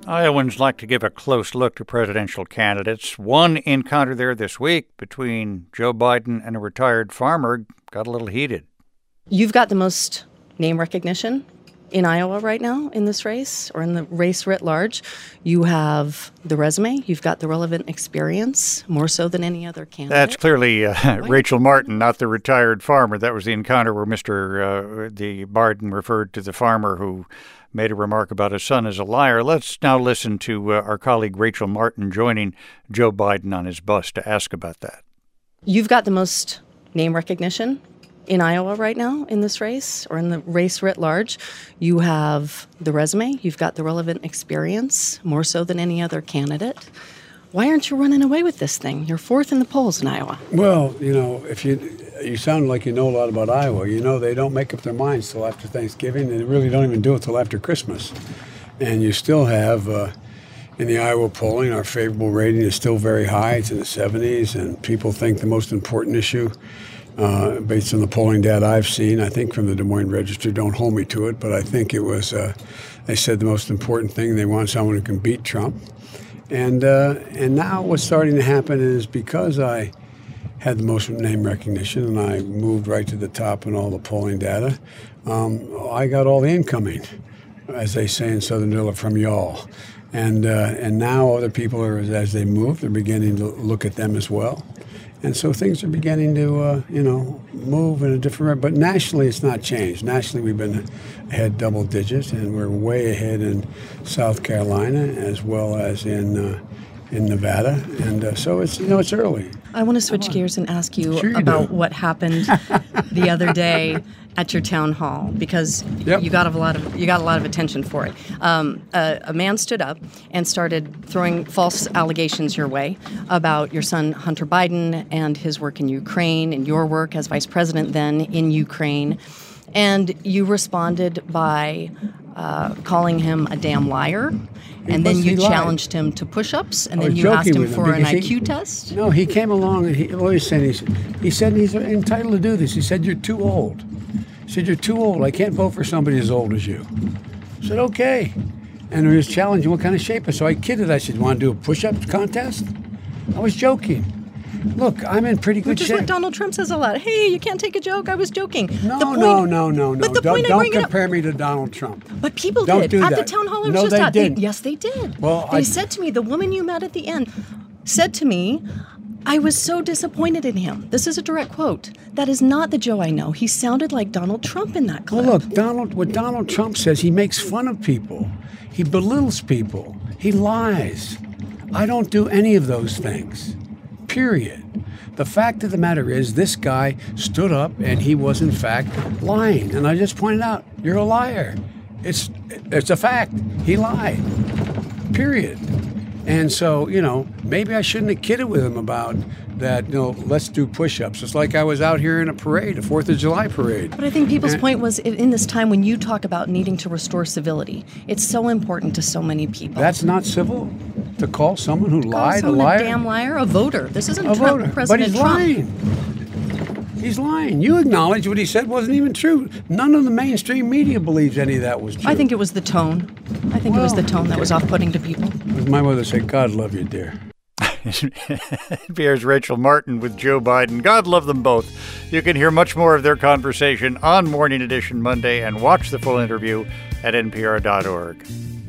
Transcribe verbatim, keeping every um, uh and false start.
Iowans like to give a close look to presidential candidates. One encounter there this week between Joe Biden and a retired farmer got a little heated. You've got the most name recognition in Iowa right now in this race, or in the race writ large. You have the resume. You've got the relevant experience, more so than any other candidate. That's clearly uh, Rachel Martin, not the retired farmer. That was the encounter where Mister Uh, the Biden referred to the farmer who made a remark about his son as a liar. Let's now listen to uh, our colleague Rachel Martin joining Joe Biden on his bus to ask about that. You've got the most name recognition in Iowa right now in this race, or in the race writ large. You have the resume. You've got the relevant experience, more so than any other candidate. Why aren't you running away with this thing? You're fourth in the polls in Iowa. Well, you know, if you you sound like you know a lot about Iowa. You know, they don't make up their minds till after Thanksgiving. They really don't even do it till after Christmas. And you still have, uh, in the Iowa polling, our favorable rating is still very high. It's in the seventies, and people think the most important issue, uh, based on the polling data I've seen, I think from the Des Moines Register, don't hold me to it, but I think it was, uh, they said the most important thing, they want someone who can beat Trump. And uh, and now what's starting to happen is, because I had the most name recognition and I moved right to the top in all the polling data, um, I got all the incoming, as they say in Southern Iowa, from y'all. And uh, and now other people are, as they move, they're beginning to look at them as well. And so things are beginning to, uh, you know, move in a different way. But nationally, it's not changed. Nationally, we've been ahead double digits, and we're way ahead in South Carolina as well as in uh, in Nevada. And uh, so it's, you know, it's early. I want to switch gears and ask you, Sure you about do. what happened the other day at your town hall, because Yep. you got a lot of you got a lot of attention for it. Um, a, a man stood up and started throwing false allegations your way about your son Hunter Biden and his work in Ukraine and your work as vice president then in Ukraine, and you responded by uh, calling him a damn liar. And then was- you he lied. challenged him to push-ups, and I then was you asked joking him with him for an I because Q he- test. No, he came along and he what was he saying? He said, he said he's entitled to do this. He said, you're too old. He said, you're too old. I can't vote for somebody as old as you. I said, okay. And he was challenging what kind of shape. So I kidded. I said, you want to do a push-up contest? I was joking. Look, I'm in pretty good Which is shape. what Donald Trump says a lot. Hey, you can't take a joke. I was joking. No, The point- no, no, no, no. But the don't point I don't bring it up- compare me to Donald Trump. But people Don't did. do At that. the town hall I was No, just they at. didn't. Yes, they did. Well, they I- said to me, the woman you met at the end said to me, I was so disappointed in him. This is a direct quote. That is not the Joe I know. He sounded like Donald Trump in that clip. Well, look, Donald. What Donald Trump says, he makes fun of people. He belittles people. He lies. I don't do any of those things. Period. The fact of the matter is, this guy stood up and he was in fact lying. And I just pointed out, you're a liar. It's it's a fact. He lied. Period. And so, you know, maybe I shouldn't have kidded with him about that, you know, let's do push-ups. It's like I was out here in a parade, a Fourth of July parade. But I think people's And- point was, in in this time when you talk about needing to restore civility, it's so important to so many people. That's not civil to call someone who Call lied a someone liar? a damn liar, a voter. This isn't a Trump, voter. But President he's Trump. lying. He's lying. You acknowledge what he said wasn't even true. None of the mainstream media believes any of that was true. I think it was the tone. I think it was the Well, tone that was off-putting to people. As my mother said, God love you, dear. Here's Rachel Martin with Joe Biden. God love them both. You can hear much more of their conversation on Morning Edition Monday and watch the full interview at N P R dot org.